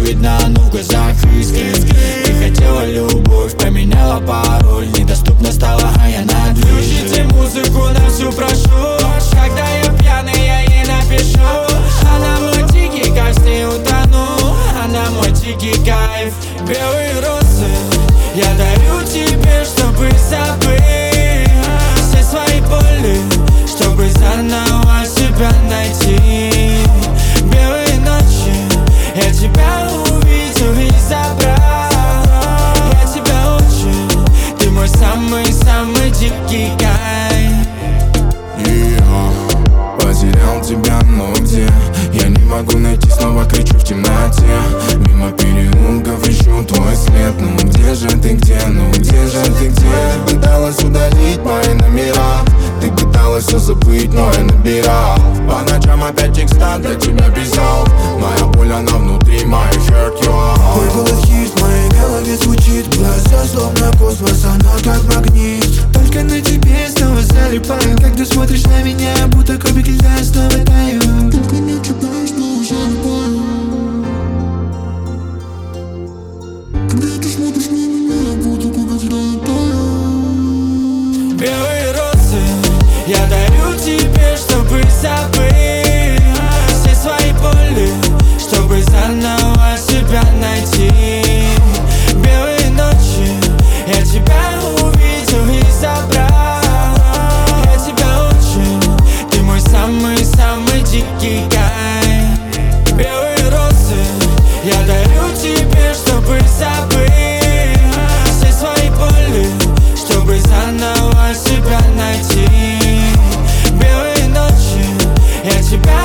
видно, ну в глазах искры. Ты хотела любовь, поменяла пароль, недоступна стала, а я на дверь. Включите музыку на всю, прошу. Когда я пьяный, я ей напишу. Она мой дикий кайф, с ней утону. Она мой дикий кайф. Белые розы я дарю тебе, чтобы забыть все свои боли, чтобы заново себя найти. Белые ночи я тебя увидел и забрал. Я тебя очень, ты мой самый-самый дикий кайф. Потерял тебя, но где? Я не могу найти, снова кричу в темноте. Мимо переулков ищу твой след. Ну где же ты, где? Ну где же ты, где? Ты пыталась удалить мои номера, ты пыталась все забыть, но я набирал. По ночам опять текста для тебя писал. Моя боль, она внутри, my hurt you all. Твой голос хит в моей голове звучит. Глаза словно космос, она как магнит. Только на тебе снова залипаю. Когда смотришь на меня, будто кубик льда снова таю. Только на тебя снова залипаю. Когда ты смотришь на меня, будто кубик льда таю. Белые розы я дарю тебе, чтобы забыть все свои боли, чтобы заново себя найти. Белые ночи я тебя увидел и забрал. Я тебя очень, ты мой самый-самый дикий кайф. Белые розы я дарю тебе, чтобы забыть все свои боли, чтобы заново себя найти. Белые ночи я тебя